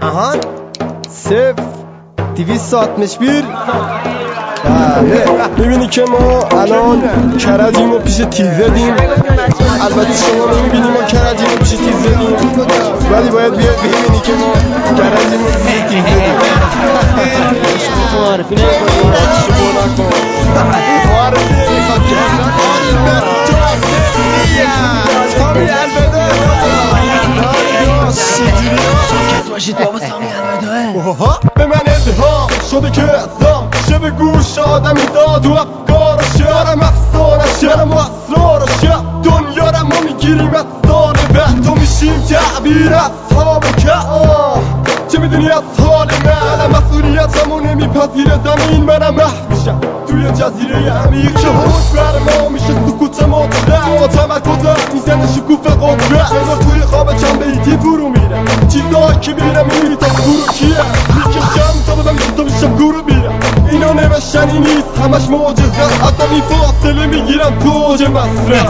آهان 0261 بله میبینی که ما الان کرجیم و پیش تیز زدیم. البته شما نمیبینی ما کرجیم و پیش تیز زدیم، ولی باید بیاد ببینی که ما کرجیم و پیش تیز زدیم. معرفی نمیکنی معرفی نمیخواد به من الهام شده که ازم شه به گوش آدمی داد و افکارش دارم افسانش شرم و اسرارش دنیا را ما میگیریم از سال بعد و میشیم تعبیر اصحاب که چه میدونی از حال من مسئولیت همو نمیپذیره زمین منم محو میشم توی جزیره عمیق که حوش بر ما میشه سکوت مطلق تمرکزم میزنه شکوف قدرت انگار توی خواب چند بیتی فرو میرم چیزایی که میرم میری تا فرو کیه میکشم تا بدم تا میشم گورو میرم اینا نوشتنی نیست همش معجزه اصلا این فاصله میگیرم تو اوج مصرف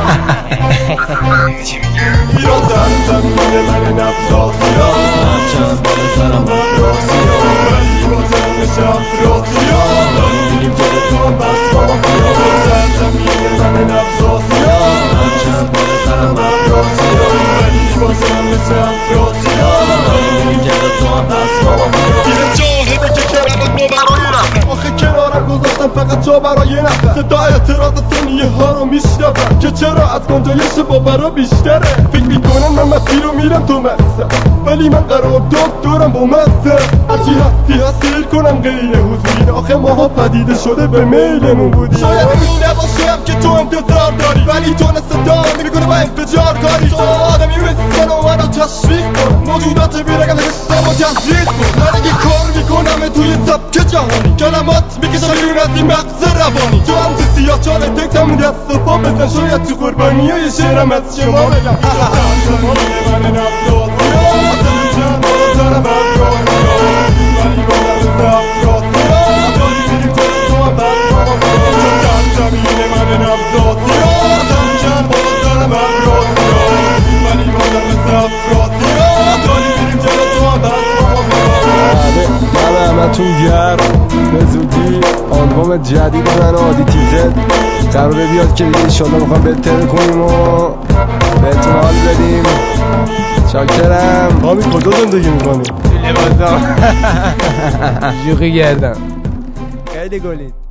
ایران در زمین من نفراسیا چند بال سرم افراسیا ولی بازم مثل افراسیا میریم جلو تو هم بس مافیا در زمین من نفراسیا چند بال سرم افراسیا ولی بازم مثل افراسیا میریم جلو تو هم بس مافیا دیگه جاهده که کلمت ما برای رفت آخه کنارم گذاشتم فقط جا برای نفت صدا اعتراض ثانیه ها رو میشنوم که چرا از گنجایش باورا بیشتره فکر میکنم من مسیر رو میرم تو مقصد ولی من قرار دکترم با مقصد هرچی هستی حاصل کنم غیر حضوری آخه ماها پدیده شده به میلمون بودی شاید این نباشم که تو انتظار داری ولی تو نصدام نمیکنه با انفجار کاری تو آدمی مثل و منو تشویق کن موجودات بیرگم حسم و تحضیق کن من اگه کار میکنم توی سبک جهانی کلمات میکشم بیرون از این مغز روانی تو هم تو سیاه چاله تکتم دست و پا بزن شاید تو قربانی های شعرم از شما بگم من نفرات همتون گرم به زودی آلبوم جدید من عادی تیزه قراره بیاد که دیگه انشالله میخوام بهتر کنیم و بهتون حال بدیم. شاکرم. حامی کجا زندگی میکنی؟ لباسا جوقی گردم خیلی گلید.